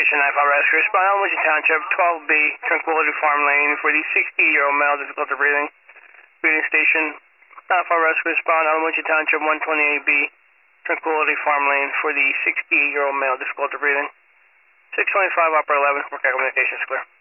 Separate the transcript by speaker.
Speaker 1: Station 95 Rescue. Respond Elmwood Township, 12B, Tranquility Farm Lane for the 60-year-old male, difficulty breathing. Breathing Station 95 Rescue. Respond Elmwood Township, 128B, Tranquility Farm Lane for the 60-year-old male, difficulty breathing. 625 Upper 11, for communications clear.